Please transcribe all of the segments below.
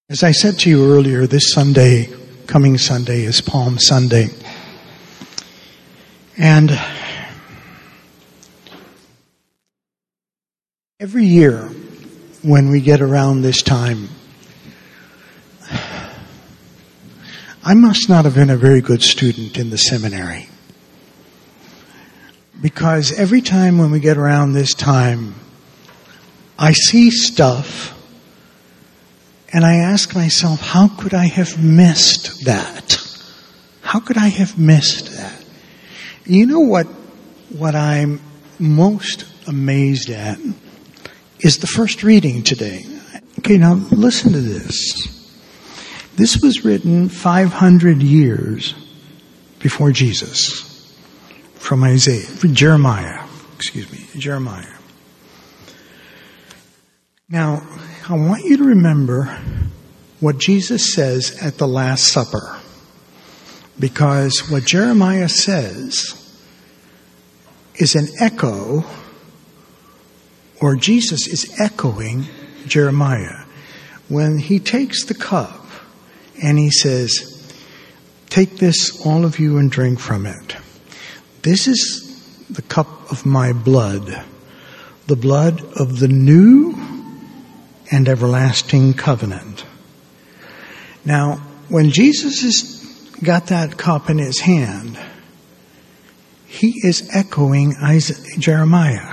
As I said to you earlier, this Sunday, coming Sunday, is Palm Sunday. And every year when we get around this time, I must not have been a very good student in the seminary. Because every time when we get around this time, I see stuff and I ask myself, how could I have missed that? How could I have missed that? You know what I'm most amazed at is the first reading today. Okay, now listen to this. This was written 500 years before Jesus, from Jeremiah. Now, I want you to remember what Jesus says at the Last Supper, because what Jeremiah says is an echo, or Jesus is echoing Jeremiah. When he takes the cup and he says, "Take this, all of you, and drink from it. This is the cup of my blood, the blood of the new and everlasting covenant." Now, when Jesus has got that cup in his hand, he is echoing Jeremiah.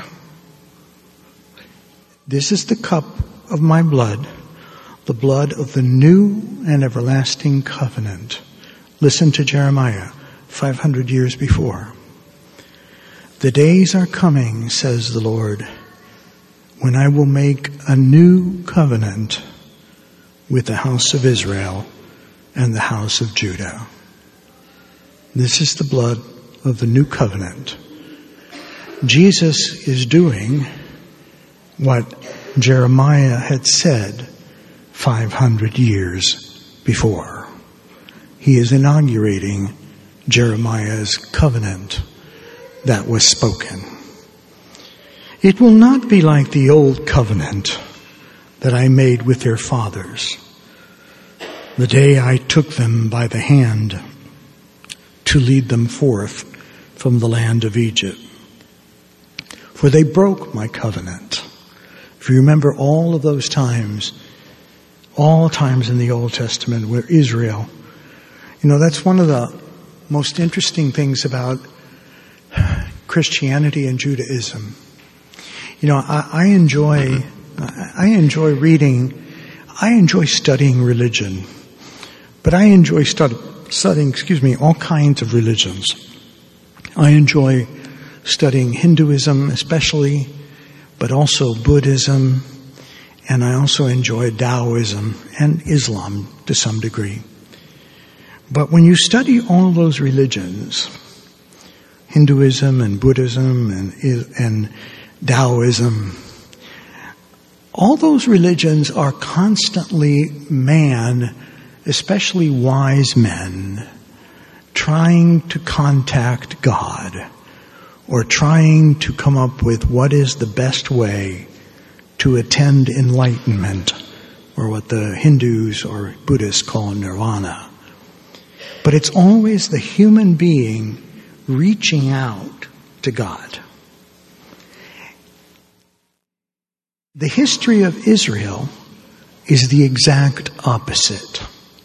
This is the cup of my blood, the blood of the new and everlasting covenant. Listen to Jeremiah, 500 years before. "The days are coming, says the Lord, when I will make a new covenant with the house of Israel and the house of Judah." This is the blood of the new covenant. Jesus is doing what Jeremiah had said 500 years before. He is inaugurating Jeremiah's covenant that was spoken. "It will not be like the old covenant that I made with their fathers, the day I took them by the hand to lead them forth from the land of Egypt. For they broke my covenant." If you remember all of those times, all times in the Old Testament where Israel, that's one of the most interesting things about Christianity and Judaism. I enjoy reading, I enjoy studying religion, but I enjoy studying all kinds of religions. I enjoy studying Hinduism especially, but also Buddhism, and I also enjoy Taoism and Islam to some degree. But when you study all those religions, Hinduism and Buddhism and Taoism, all those religions are constantly man, especially wise men, trying to contact God or trying to come up with what is the best way to attend enlightenment, or what the Hindus or Buddhists call nirvana. But it's always the human being reaching out to God. The history of Israel is the exact opposite.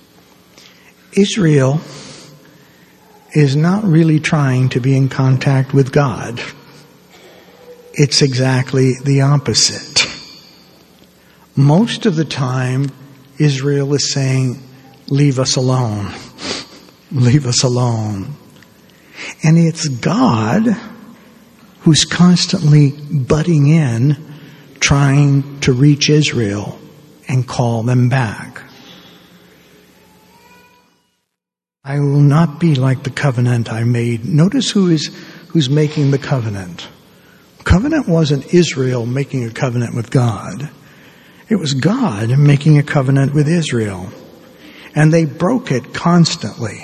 Israel is not really trying to be in contact with God. It's exactly the opposite. Most of the time, Israel is saying, "Leave us alone. Leave us alone." And it's God who's constantly butting in, trying to reach Israel and call them back. "I will not be like the covenant I made." Notice who's making the covenant. Covenant wasn't Israel making a covenant with God. It was God making a covenant with Israel. And they broke it constantly.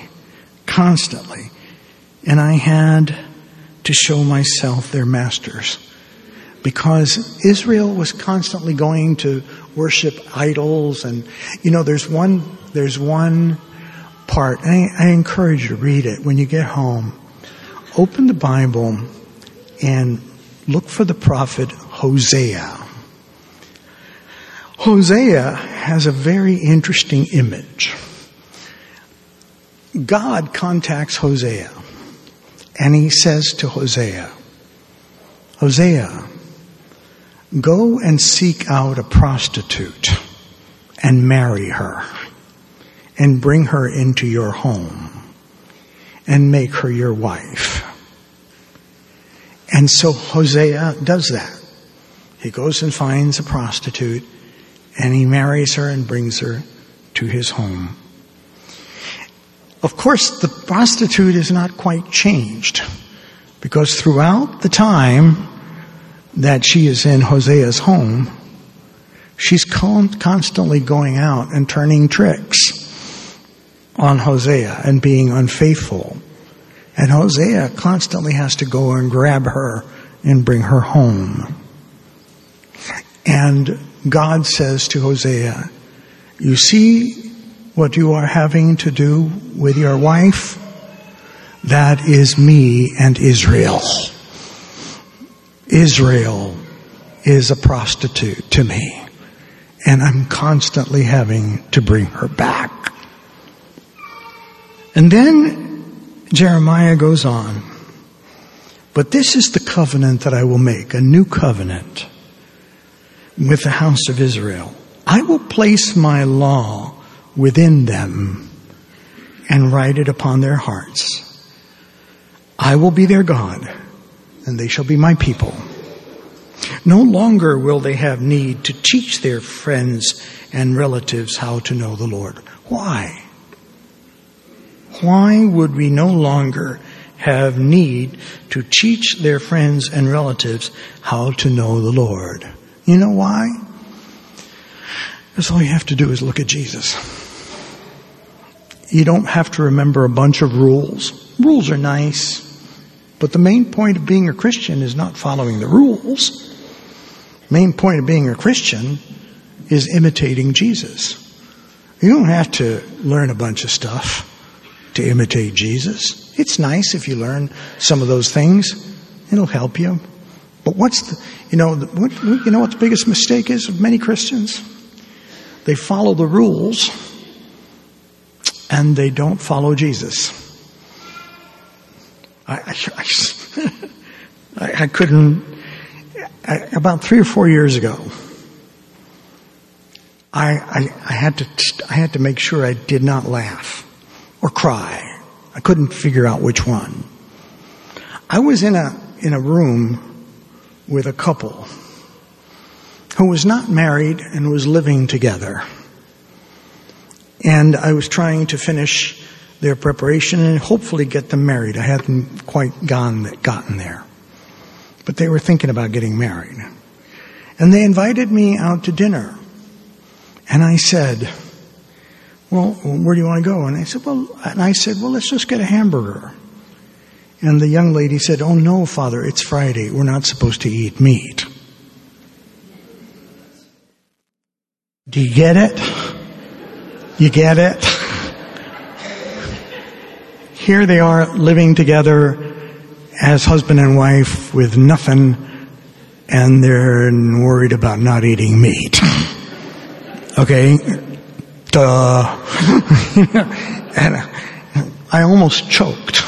And I had to show myself their masters. because Israel was constantly going to worship idols. And, there's one part, and I encourage you to read it when you get home. Open the Bible and look for the prophet Hosea. Hosea has a very interesting image. God contacts Hosea, and he says to Hosea, Hosea, go and seek out a prostitute and marry her and bring her into your home and make her your wife. And so Hosea does that. He goes and finds a prostitute and he marries her and brings her to his home. Of course, the prostitute is not quite changed, because throughout the time that she is in Hosea's home, she's constantly going out and turning tricks on Hosea and being unfaithful. And Hosea constantly has to go and grab her and bring her home. And God says to Hosea, you see what you are having to do with your wife? That is me and Israel. Israel is a prostitute to me, and I'm constantly having to bring her back. And then Jeremiah goes on, but this is the covenant that I will make, a new covenant with the house of Israel. I will place my law within them and write it upon their hearts. I will be their God, and they shall be my people. No longer will they have need to teach their friends and relatives how to know the Lord. Why? Why would we no longer have need to teach their friends and relatives how to know the Lord? You know why? Because all you have to do is look at Jesus. You don't have to remember a bunch of rules. Rules are nice, but the main point of being a Christian is not following the rules. The main point of being a Christian is imitating Jesus. You don't have to learn a bunch of stuff to imitate Jesus. It's nice if you learn some of those things. It'll help you. But what the biggest mistake is of many Christians? They follow the rules and they don't follow Jesus. I couldn't. About 3 or 4 years ago, I had to make sure I did not laugh or cry. I couldn't figure out which one. I was in a room with a couple who was not married and was living together. And I was trying to finish their preparation and hopefully get them married. I hadn't quite gotten there. But they were thinking about getting married. And they invited me out to dinner. And I said, well, where do you want to go? And I said, well, let's just get a hamburger. And the young lady said, oh no, Father, it's Friday. We're not supposed to eat meat. Do you get it? You get it? Here they are living together as husband and wife with nothing, and they're worried about not eating meat. Okay? Duh. And I almost choked.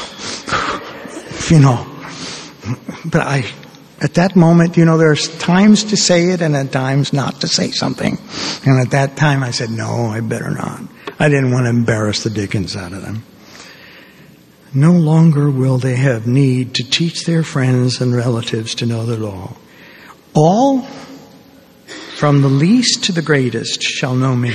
But at that moment, there's times to say it and at times not to say something. And at that time I said, no, I better not. I didn't want to embarrass the dickens out of them. No longer will they have need to teach their friends and relatives to know the law. All, from the least to the greatest, shall know me.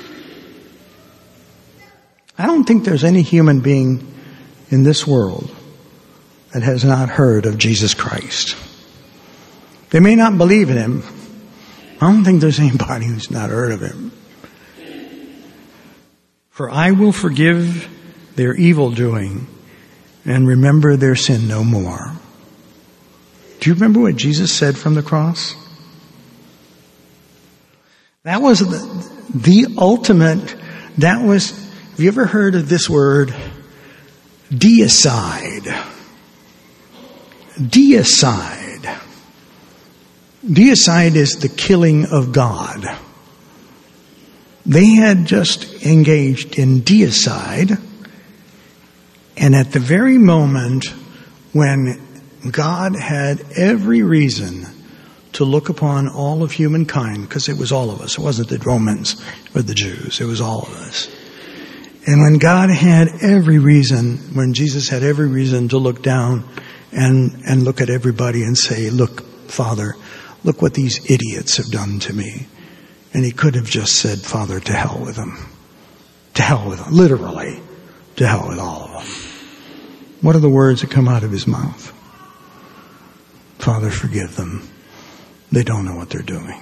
I don't think there's any human being in this world that has not heard of Jesus Christ. They may not believe in him. I don't think there's anybody who's not heard of him. For I will forgive their evil doing and remember their sin no more. Do you remember what Jesus said from the cross? That was the ultimate, have you ever heard of this word? Deicide. Deicide. Deicide is the killing of God. They had just engaged in deicide, and at the very moment when God had every reason to look upon all of humankind, because it was all of us. It wasn't the Romans or the Jews. It was all of us. And when God had every reason, when Jesus had every reason to look down and look at everybody and say, look, Father, look what these idiots have done to me. And he could have just said, Father, to hell with them. To hell with them. Literally, to hell with all of them. What are the words that come out of his mouth? Father, forgive them. They don't know what they're doing.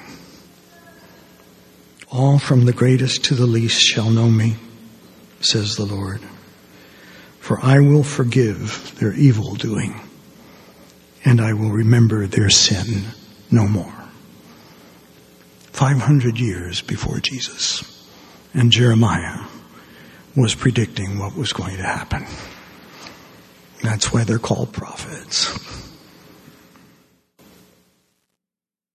All from the greatest to the least shall know me, says the Lord. For I will forgive their evil doing, and I will remember their sin no more. 500 years before Jesus, and Jeremiah was predicting what was going to happen. That's why they're called prophets.